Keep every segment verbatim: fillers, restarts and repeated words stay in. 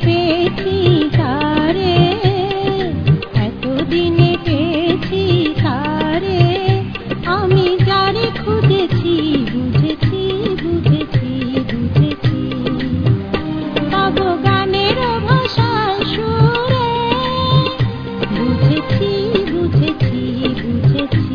পেয়েছি তারে, এতদিনে পেয়েছি তারে, আমি যারে খুঁজেছি বুঝেছি বুঝেছি বুঝেছি। তব গানের ভাষায় সুরে বুঝেছি বুঝেছি বুঝেছি।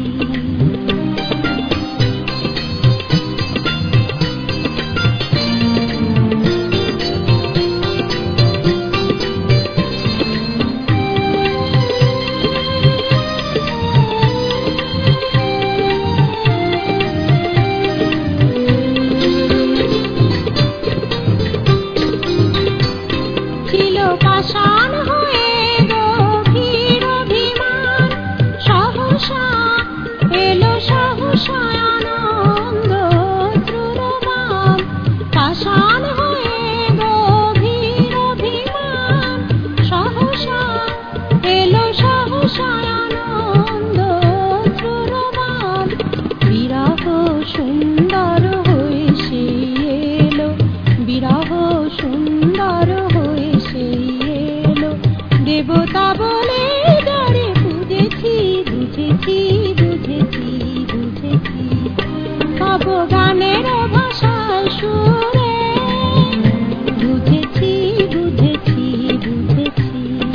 ছিল পাষাণ হয়ে গভীর অভিমান, সহসা এলো সহসা আনন্দ অশ্রুরবাণ। পাষাণ হয়ে গভীর অভিমান, সহসা এলো সহসা আনন্দ অশ্রুরবাণ। বিরহ সুন্দর হয়ে সে এলো, বিরহ সুন্দর হয়ে সে এলো, দেবতা বলে যারে বুঝেছি বুঝেছি বুঝেছি বুঝেছি। তব গানের ভাষায় সুরে বুঝেছি বুঝেছি বুঝেছি।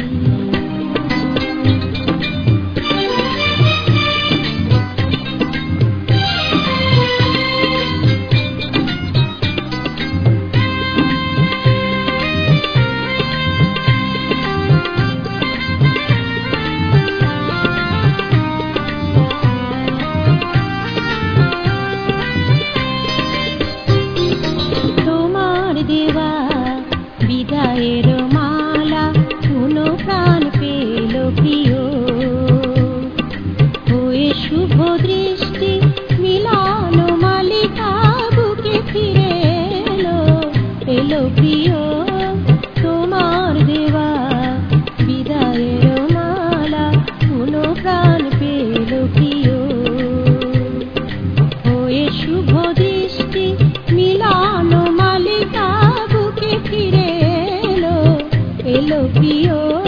তোমার দেওয়া বিদায়ের মালা কোন প্রাণ পেল প্রিয়, হয়ে শুভ দৃষ্টি মিলন মালিকা বুকে ফিরে এলো এলো প্রিয়। তোমার দেওয়া বিদায়ের মালা কোন প্রাণ পেল প্রিয়, হয়ে শুভ দৃষ্টি মিলন মালিকা বুকে ফিরে এলো এলো প্রিয়।